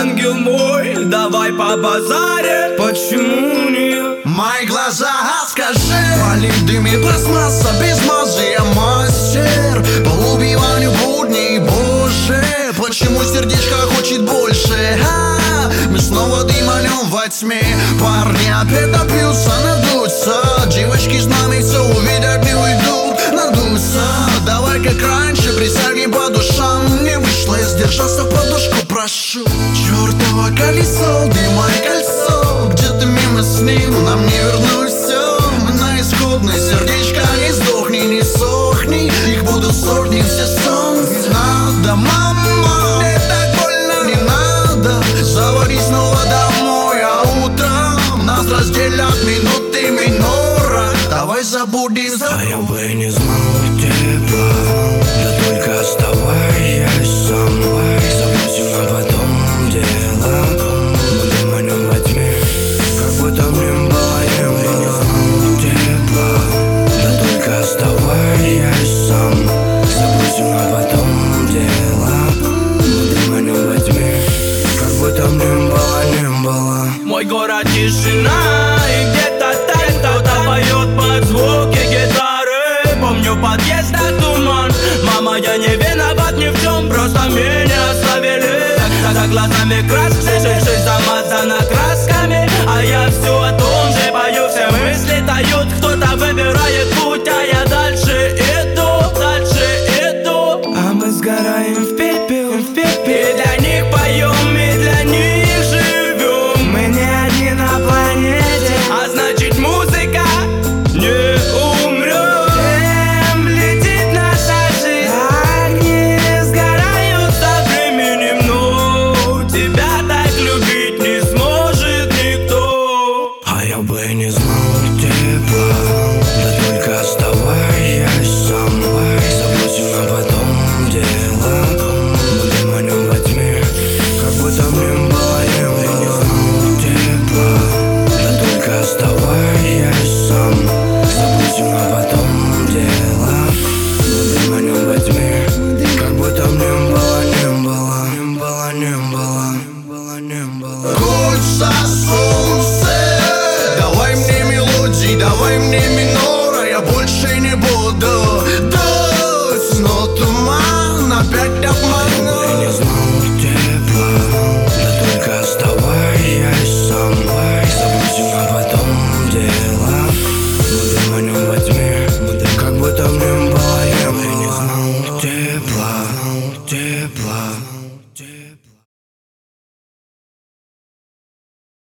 ангел мой, давай по базаре. Почему нет? Мои глаза, скажи. Валит дым и пластмасса без мазы. Я мастер по убиванию будней, боже. Почему сердечко хочет больше? Мы снова дыманем во тьме. Парни опять напьются, надуются. Девочки с нами все увидят, не уйдут, надуются. Давай как раньше, присягнем по душам. Не вышло, я сдержался, подушку прошу. Чёртово колесо, дыма и кольцо. Где-то мимо с ним, нам не вернуть все. Мы на исходной, сердечко не сдохни, не сохни. Их будут сотни, все сон. Не надо, мама, мне так больно, не надо. Заводи снова домой, а утром нас разделят минуты минора. Давай забудем, А я бы не знал тепла, да только оставаясь со мной. Забудем, а потом дело. Мы дыманем во тьме, как будто мне было. Я бы не знал тепла, да только оставаясь со мной. Забудем, а потом дело. Мы дыманем во тьме, как будто мне было, не было. Мой город тишина, и где-то там кто-то поет под звуки гитары. Помню подъезд, а туман. Мама, я не виноват ни в чем, просто меня оставили. За глазами краски, жизнь замазана красками. А я все о том же пою, все мысли тают. Кто-то выбирает путь, а я дальше иду, дальше иду. А мы сгораем в пепел, в пепел. И для них поем, и для них живем. Мы не одни на планете, а значит музыка не умрет. Летит наша жизнь, огни сгорают со временем, но тебя так любить не сможет никто. А я бы не знал тепла, да только оставаясь со мной. Забудем, а потом дело. Мы дыманем во тьме, как будто мне было. Я бы не знал тепла, да только оставаясь со мной. Забудем, а потом дело. Мы дыманем во тьме, как будто мне было, не было. Не было, не было, не было, не было. Хочется солнце. Давай мне мелодии, давай мне минора. Я больше не буду дуть, но туман опять обманул. Я не знал тепла, да только оставаясь со мной. Забудем, а потом дело. Мы дыманем во тьме,